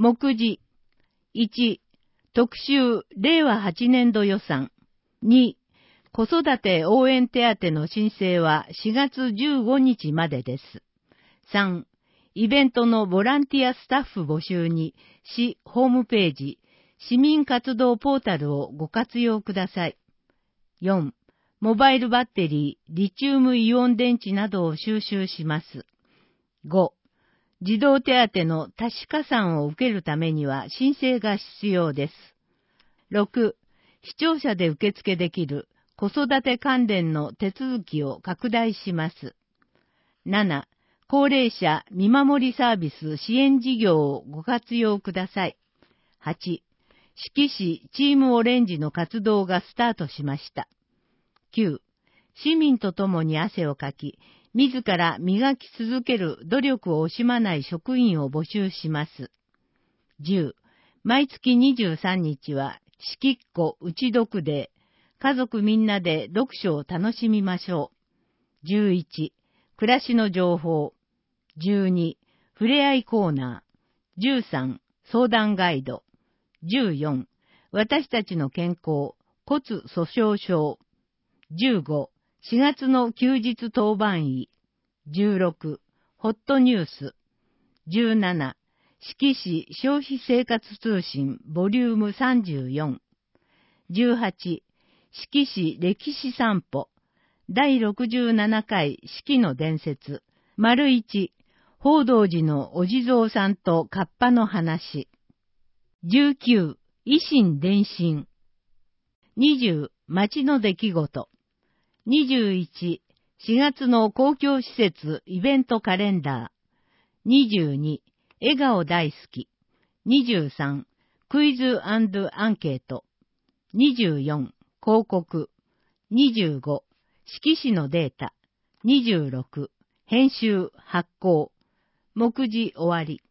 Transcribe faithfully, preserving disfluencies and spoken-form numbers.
目次。いち、特集令和はちねんど予算。に、子育て応援手当の申請はしがつじゅうごにちまでです。さん、イベントのボランティアスタッフ募集に市ホームページ、市民活動ポータルをご活用ください。よん、モバイルバッテリー、リチウムイオン電池などを収集します。ご、児童手当の多子加算を受けるためには申請が必要です。ろく、視聴者で受付できる子育て関連の手続きを拡大します。なな、高齢者見守りサービス支援事業をご活用ください。はち、志木市チームオレンジの活動がスタートしました。きゅう、市民と共に汗をかき、自ら磨き続ける努力を惜しまない職員を募集します。じゅう、毎月にじゅうさんにちは、しきっこうち読デー、家族みんなで読書を楽しみましょう。じゅういち、暮らしの情報。じゅうに、ふれあいコーナー。じゅうさん、相談ガイド。じゅうよん、私たちの健康、骨粗鬆症。じゅうご、しがつの休日当番医。じゅうろく、ホットニュース。じゅうなな、志木市消費生活通信ボリュームさんじゅうよん。じゅうはち、志木市歴史散歩。だいろくじゅうななかい四季の伝説。丸一、報道寺のお地蔵さんとカッパの話。じゅうきゅう、維新伝心。にじゅう、街の出来事。にじゅういち、しがつの公共施設イベントカレンダー。にじゅうに、笑顔大好き。にじゅうさん、クイズ&アンケート。にじゅうよん、広告。にじゅうご、色紙のデータ。にじゅうろく、編集発行。目次終わり。